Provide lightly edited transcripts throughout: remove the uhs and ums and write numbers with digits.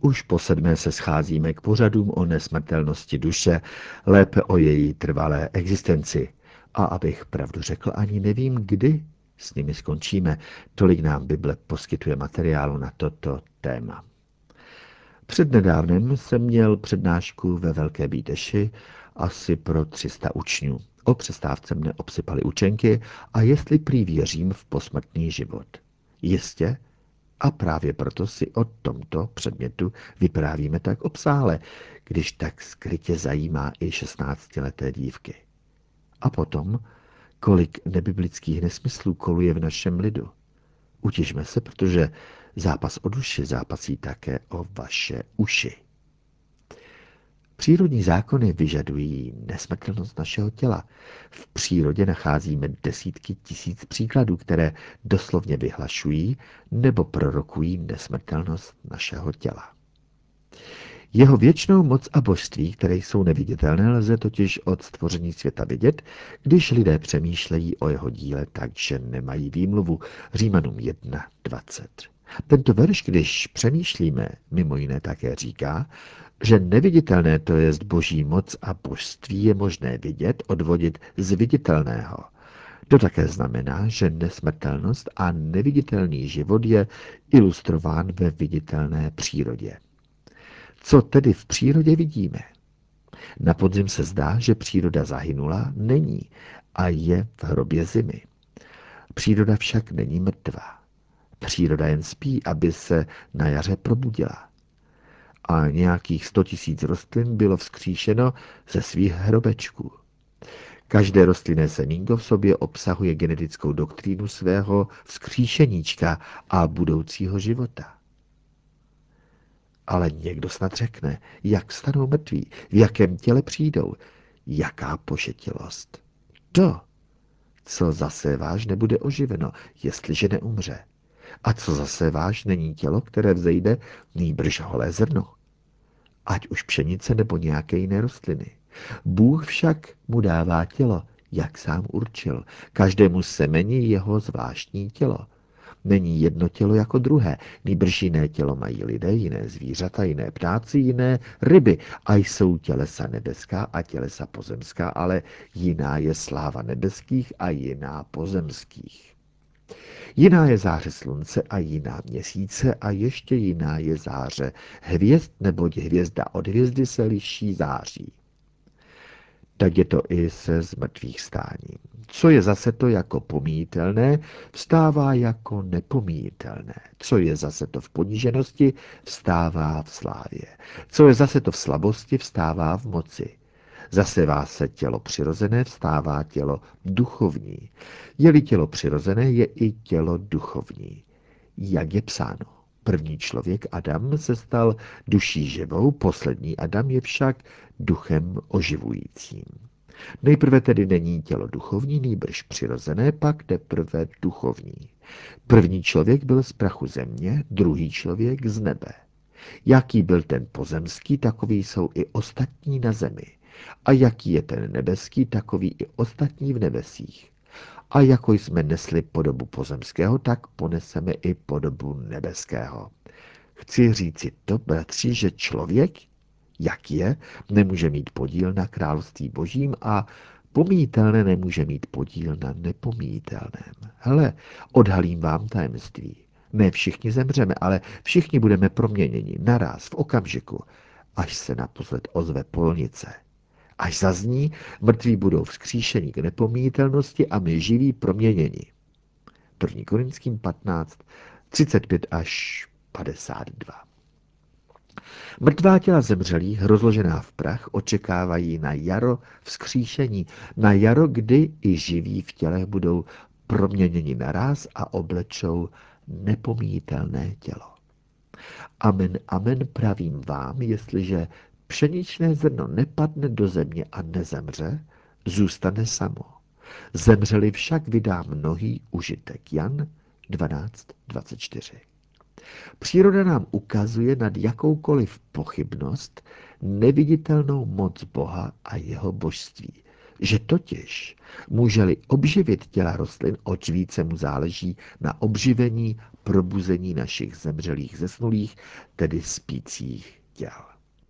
Už po 7. se scházíme k pořadům o nesmrtelnosti duše, lépe o její trvalé existenci. A abych pravdu řekl, ani nevím, kdy s nimi skončíme. Tolik nám Bible poskytuje materiálu na toto téma. Přednedávnem jsem měl přednášku ve Velké Bíteši asi pro 300 učňů. O přestávce mne obsypaly učenky a jestli prý věřím v posmrtný život. Jistě, a právě proto si o tomto předmětu vyprávíme tak obsáhle, když tak skrytě zajímá i 16leté dívky. A potom, kolik nebiblických nesmyslů koluje v našem lidu. Utěšme se, protože zápas o duši zápasí také o vaše uši. Přírodní zákony vyžadují nesmrtelnost našeho těla. V přírodě nacházíme desítky tisíc příkladů, které doslovně vyhlašují nebo prorokují nesmrtelnost našeho těla. Jeho věčnou moc a božství, které jsou neviditelné, lze totiž od stvoření světa vidět, když lidé přemýšlejí o jeho díle, takže nemají výmluvu. Římanům 1:20. Tento verš, když přemýšlíme, mimo jiné také říká, že neviditelné, to jest boží moc a božství, je možné vidět, odvodit z viditelného. To také znamená, že nesmrtelnost a neviditelný život je ilustrován ve viditelné přírodě. Co tedy v přírodě vidíme? Na podzim se zdá, že příroda zahynula, není a je v hrobě zimy. Příroda však není mrtvá. Příroda jen spí, aby se na jaře probudila. A nějakých 100 000 rostlin bylo vzkříšeno ze svých hrobečků. Každé rostlinné semínko v sobě obsahuje genetickou doktrínu svého vzkříšeníčka a budoucího života. Ale někdo snad řekne, jak stanou mrtví, v jakém těle přijdou, jaká pošetilost. To, co zaséváš, nebude oživeno, jestliže neumře. A co zaséváš, není tělo, které vzejde, nýbrž holé zrno. Ať už pšenice nebo nějaké jiné rostliny. Bůh však mu dává tělo, jak sám určil. Každému semeni jeho zvláštní tělo. Není jedno tělo jako druhé, nýbrž jiné tělo mají lidé, jiné zvířata, jiné ptáci, jiné ryby. A jsou tělesa nebeská a tělesa pozemská, ale jiná je sláva nebeských a jiná pozemských. Jiná je záře slunce a jiná měsíce a ještě jiná je záře hvězd, neboť hvězda od hvězdy se liší září. Tak je to i se zmrtvých stáním. Co je zase to jako pomíjitelné, vstává jako nepomíjitelné. Co je zase to v poníženosti, vstává v slávě. Co je zase to v slabosti, vstává v moci. Zasevá se tělo přirozené, vstává tělo duchovní. Je-li tělo přirozené, je i tělo duchovní. Jak je psáno. První člověk, Adam, se stal duší živou, poslední Adam je však duchem oživujícím. Nejprve tedy není tělo duchovní, nýbrž přirozené, pak teprve duchovní. První člověk byl z prachu země, druhý člověk z nebe. Jaký byl ten pozemský, takový jsou i ostatní na zemi. A jaký je ten nebeský, takový i ostatní v nebesích. A jako jsme nesli podobu pozemského, tak poneseme i podobu nebeského. Chci říci to, bratři, že člověk, jak je, nemůže mít podíl na království božím a pomíjitelné nemůže mít podíl na nepomíjitelném. Hele, odhalím vám tajemství. Ne všichni zemřeme, ale všichni budeme proměněni naráz v okamžiku, až se naposled ozve polnice. Až zazní, mrtví budou vzkříšeni k nepomíjitelnosti a my živí proměněni. 1. Korinským 15, 35 až 52. Mrtvá těla zemřelých, rozložená v prach, očekávají na jaro vzkříšení, na jaro, kdy i živí v těle budou proměněni naráz a oblečou nepomíjitelné tělo. Amen, amen, pravím vám, jestliže pšeničné zrno nepadne do země a nezemře, zůstane samo. Zemřeli však vydá mnohý užitek. Jan 12:24. Příroda nám ukazuje nad jakoukoliv pochybnost neviditelnou moc Boha a jeho božství. že totiž může-li obživit těla rostlin, oč více mu záleží na obživení, probuzení našich zemřelých zesnulých, tedy spících těl.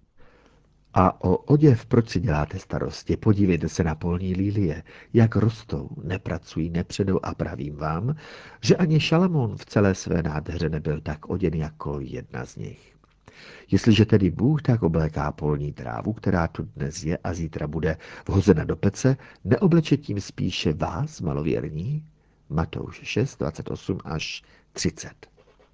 A o oděv proč si děláte starosti? Podívejte se na polní lilie, jak rostou, nepracují, nepředou a pravím vám, že ani Šalamón v celé své nádheře nebyl tak oděn jako jedna z nich. Jestliže tedy Bůh tak obléká polní trávu, která tu dnes je a zítra bude vhozena do pece, neobleče tím spíše vás, malověrní? Matouš 6, 28 až 30.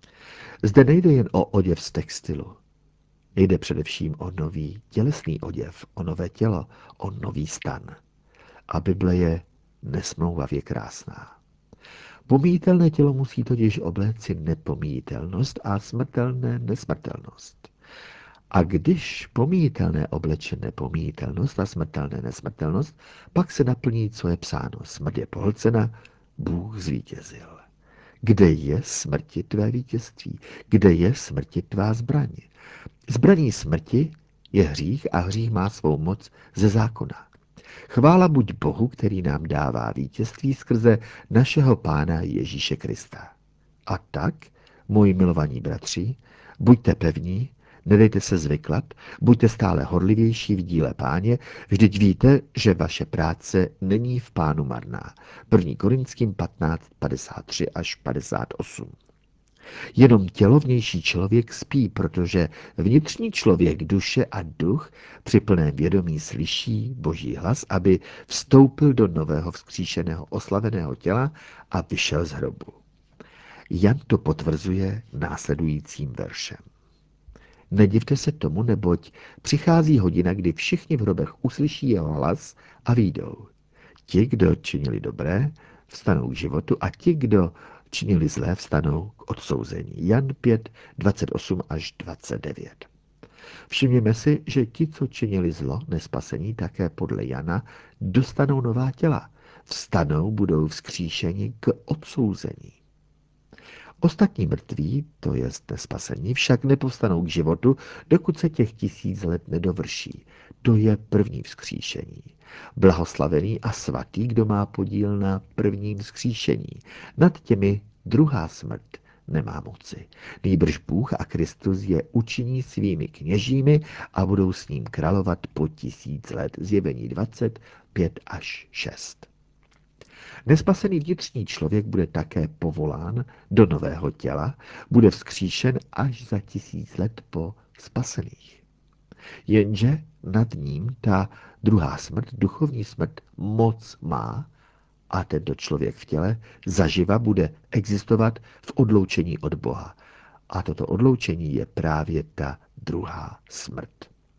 Zde nejde jen o oděv z textilu. Jde především o nový tělesný oděv, o nové tělo, o nový stan. A Bible je nesmlouvavě krásná. Pomíjitelné tělo musí totiž obléci nepomíjitelnost a smrtelné nesmrtelnost. A když pomíjitelné obleče nepomíjitelnost a smrtelné nesmrtelnost, pak se naplní, co je psáno. Smrt je pohlcena, Bůh zvítězil. Kde je smrti tvé vítězství? Kde je smrti tvá zbraň? Zbraní smrti je hřích a hřích má svou moc ze zákona. Chvála buď Bohu, který nám dává vítězství skrze našeho Pána Ježíše Krista. A tak, moji milovaní bratři, buďte pevní, nedejte se zvyklat, buďte stále horlivější v díle Páně, vždyť víte, že vaše práce není v Pánu marná. 1. Korinským 15, 53 až 58. Jenom tělovnější člověk spí, protože vnitřní člověk, duše a duch při plném vědomí slyší Boží hlas, aby vstoupil do nového vzkříšeného oslaveného těla a vyšel z hrobu. Jan to potvrzuje následujícím veršem. Nedivte se tomu, neboť přichází hodina, kdy všichni v hrobech uslyší jeho hlas a vyjdou. Ti, kdo činili dobré, vstanou k životu a ti, kdo činili zlé, vstanou k odsouzení. Jan 5, 28 až 29. Všimněme si, že ti, co činili zlo, nespasení, také podle Jana, dostanou nová těla. Vstanou, budou vzkříšeni k odsouzení. Ostatní mrtví, to jest nespasení, však nepovstanou k životu, dokud se těch 1000 let nedovrší. To je první vzkříšení. Blahoslavený a svatý, kdo má podíl na prvním vzkříšení. Nad těmi druhá smrt nemá moci. Nýbrž Bůh a Kristus je učiní svými kněžími a budou s ním královat po 1000 let. Zjevení 20, 5 až 6. Nespasený vnitřní člověk bude také povolán do nového těla, bude vzkříšen až za 1000 let po spasených. Jenže nad ním ta druhá smrt, duchovní smrt, moc má a tento člověk v těle zaživa bude existovat v odloučení od Boha. A toto odloučení je právě ta druhá smrt.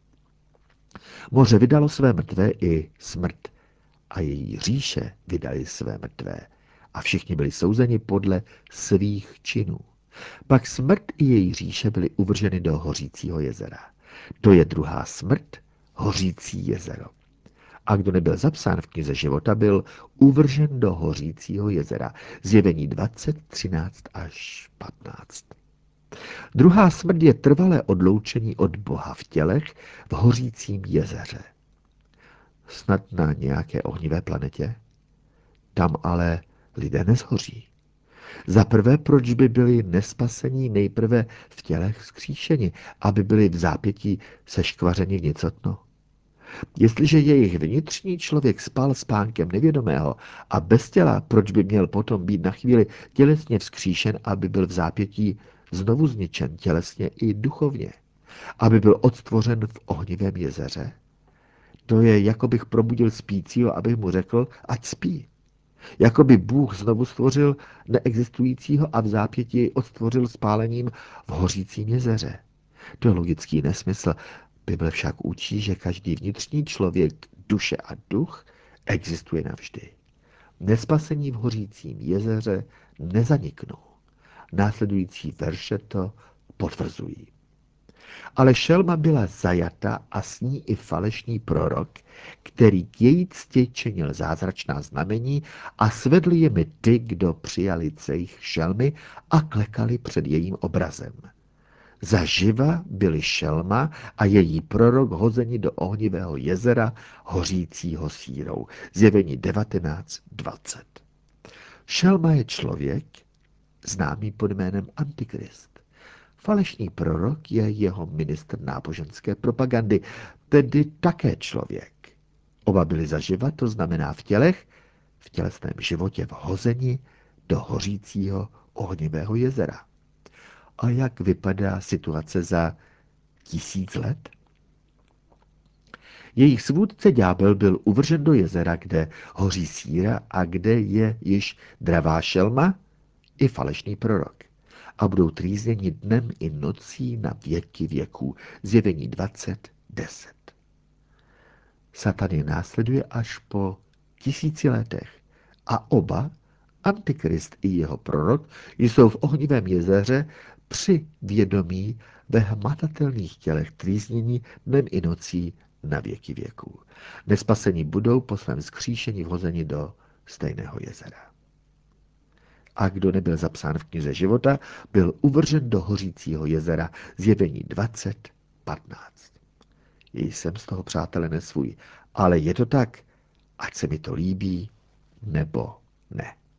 Moře vydalo své mrtvé i smrt a její říše vydali své mrtvé a všichni byli souzeni podle svých činů. Pak smrt i její říše byly uvrženy do hořícího jezera. To je druhá smrt, hořící jezero. A kdo nebyl zapsán v knize života, byl uvržen do hořícího jezera. Zjevení 20, 13 až 15. Druhá smrt je trvalé odloučení od Boha v tělech v hořícím jezeře. Snad na nějaké ohnivé planetě? Tam ale lidé nezhoří. Za prvé, proč by byli nespasení nejprve v tělech vzkříšeni, aby byli v zápětí seškvařeni v nicotno? Jestliže jejich vnitřní člověk spal spánkem nevědomého a bez těla, proč by měl potom být na chvíli tělesně vzkříšen, aby byl v zápětí znovu zničen tělesně i duchovně, aby byl odstvořen v ohnivém jezeře? To je, jako bych probudil spícího, abych mu řekl, ať spí. Jako by Bůh znovu stvořil neexistujícího a v zápětí jej odstvořil spálením v hořícím jezeře. To je logický nesmysl. Bible však učí, že každý vnitřní člověk, duše a duch existuje navždy. Nespasení v hořícím jezeře nezaniknou. Následující verše to potvrzují. Ale šelma byla zajata a s ní i falešný prorok, který k její cti činil zázračná znamení a svedl jimi ty, kdo přijali cejch šelmy a klekali před jejím obrazem. Zaživa byli šelma a její prorok hozeni do ohnivého jezera hořícího sírou. Zjevení 19:20. Šelma je člověk, známý pod jménem Antikrist. Falešný prorok je jeho ministr náboženské propagandy, tedy také člověk. Oba byli zaživa, to znamená v tělech, v tělesném životě vhozeni do hořícího ohnivého jezera. A jak vypadá situace za 1000 let? Jejich svůdce ďábel byl uvržen do jezera, kde hoří síra a kde je již dravá šelma i falešný prorok. A budou trýzněni dnem i nocí na věky věků. Zjevení 20:10. Satan je následuje až po 1000 letech. A oba, Antikrist i jeho prorok, jsou v ohnivém jezeře při vědomí ve hmatatelných tělech trýznění dnem i nocí na věky věků. Nespasení budou po svém vzkříšení vhozeni do stejného jezera. A kdo nebyl zapsán v knize života, byl uvržen do hořícího jezera. Zjevení 20:15. Jsem z toho, přátelé, nesvůj, ale je to tak, ať se mi to líbí, nebo ne.